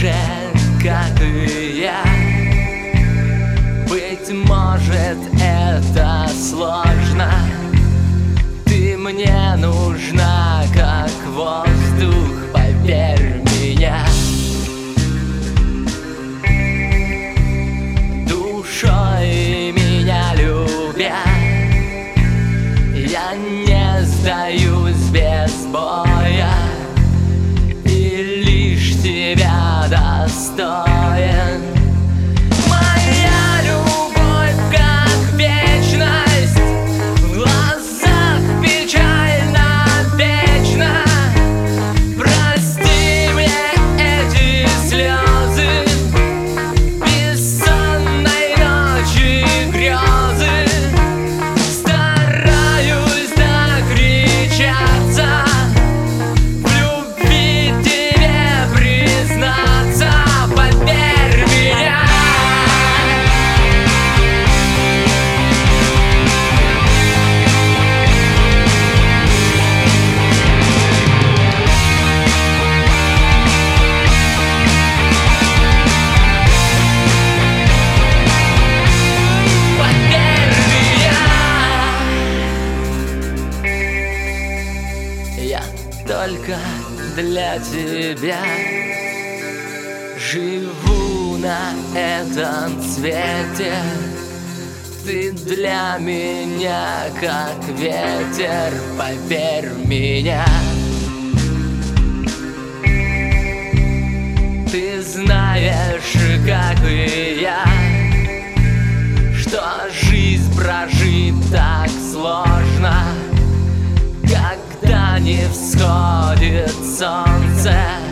же, как и я. Быть может, это сложно. Ты мне нужна, как воздух, поверь меня. Душой меня любя, я не сдаюсь без боя, и лишь тебя достоин. Моя любовь как вечность, в глазах печально вечно. Прости мне эти слезы, бессонной ночи грезы. Стараюсь докричаться, в любви тебе признаться, поверь меня. Я только для тебя живу на этом свете. Ты для меня как ветер, поверь меня. Ты знаешь, как и я, что жизнь прожить так сложно, когда не всходит солнце.